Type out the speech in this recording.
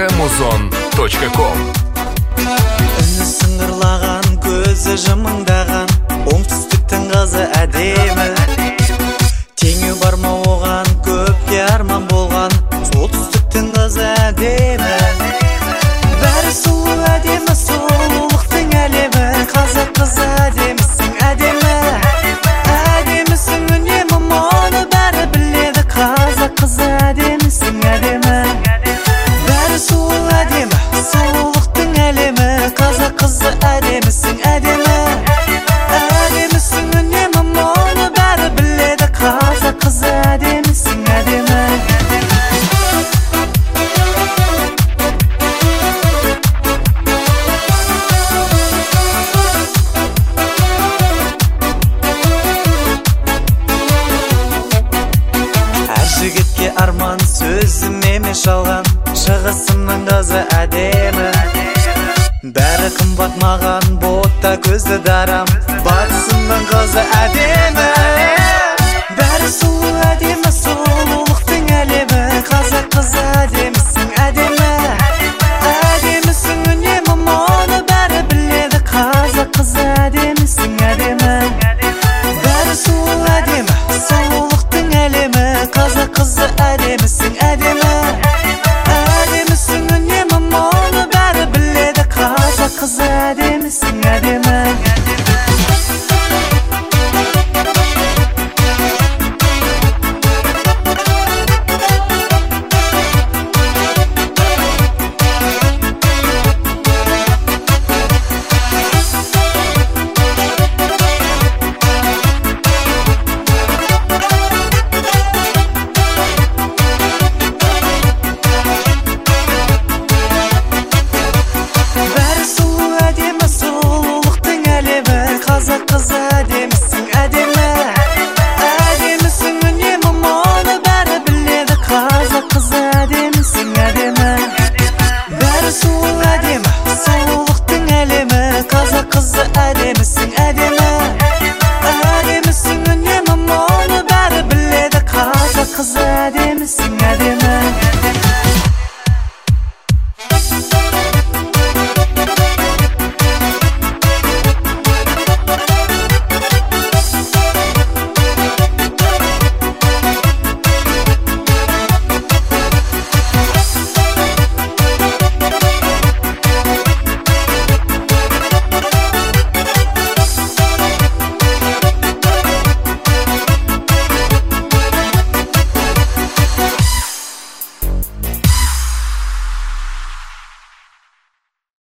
www.muzon.com. Үні сыңғырлаған, көзі жымыңдаған, оңтүстіктің қызы әдемі. Теңі бар ма оған, көпке арман болған, солтүстіктің қызы әдемі. Бәрі сұлу әдемі, сұлулықтың әлемі, қазақ қызы әдемісің әдемі. Әдемісің үнемі, мұны бәрі біледі, қазақ қызы әдемісің әдемі. Бәрі сұлу әдемі, сұлулықтың әлемі, қазақ қызы әдемісің әдемі. Әдемісің үнемі, мұны бәрі біледі, қазақ қызы әдемісің әдемі. Әр жігітке арман сөзім емес жалған, шығысымның қызы әдемі. Бәрі қымбат маған, ботта көзді дарам,